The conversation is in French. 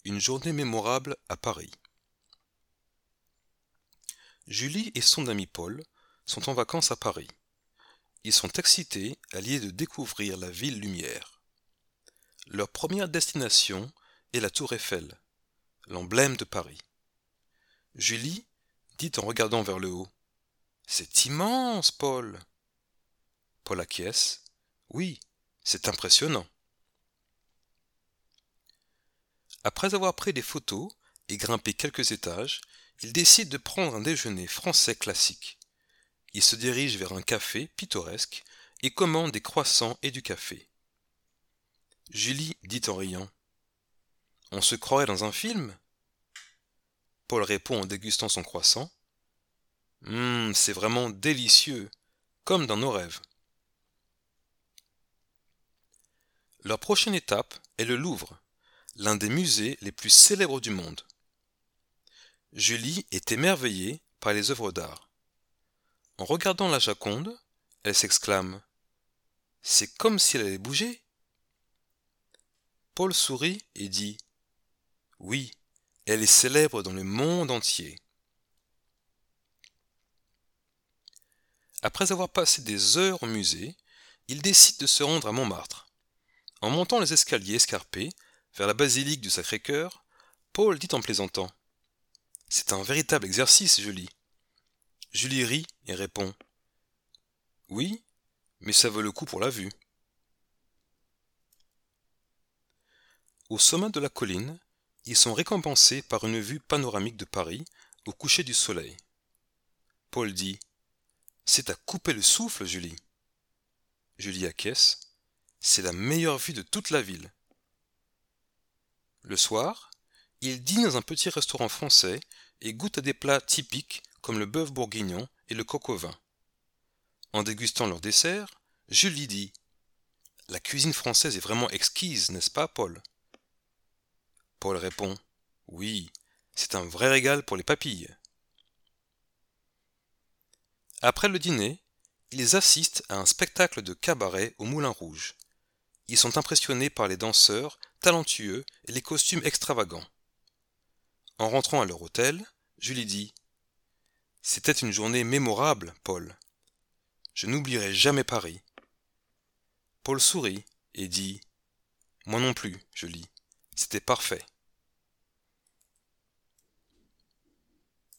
Une journée mémorable à Paris. Julie et son ami Paul sont en vacances à Paris. Ils sont excités à l'idée de découvrir la ville lumière. Leur première destination est la Tour Eiffel, l'emblème de Paris. Julie dit en regardant vers le haut: C'est immense, Paul. Paul acquiesce: Oui, c'est impressionnant. Après avoir pris des photos et grimpé quelques étages, ils décident de prendre un déjeuner français classique. Ils se dirigent vers un café pittoresque et commandent des croissants et du café. Julie dit en riant: On se croirait dans un film? Paul répond en dégustant son croissant: C'est vraiment délicieux, comme dans nos rêves. Leur prochaine étape est le Louvre, l'un des musées les plus célèbres du monde. Julie est émerveillée par les œuvres d'art. En regardant la Joconde, elle s'exclame: C'est comme si elle allait bouger. Paul sourit et dit: Oui, elle est célèbre dans le monde entier. Après avoir passé des heures au musée, ils décident de se rendre à Montmartre. En montant les escaliers escarpés vers la basilique du Sacré-Cœur, Paul dit en plaisantant: C'est un véritable exercice, Julie. Julie rit et répond: Oui, mais ça vaut le coup pour la vue. Au sommet de la colline, ils sont récompensés par une vue panoramique de Paris au coucher du soleil. Paul dit: C'est à couper le souffle, Julie. Julie acquiesce: C'est la meilleure vue de toute la ville. Le soir, ils dînent dans un petit restaurant français et goûtent à des plats typiques comme le bœuf bourguignon et le coq au vin. En dégustant leur dessert, Julie dit: La cuisine française est vraiment exquise, n'est-ce pas, Paul? Paul répond: Oui, c'est un vrai régal pour les papilles. Après le dîner, ils assistent à un spectacle de cabaret au Moulin Rouge. Ils sont impressionnés par les danseurs talentueux et les costumes extravagants. En rentrant à leur hôtel, Julie dit: C'était une journée mémorable, Paul. Je n'oublierai jamais Paris. Paul sourit et dit: Moi non plus, Julie. C'était parfait.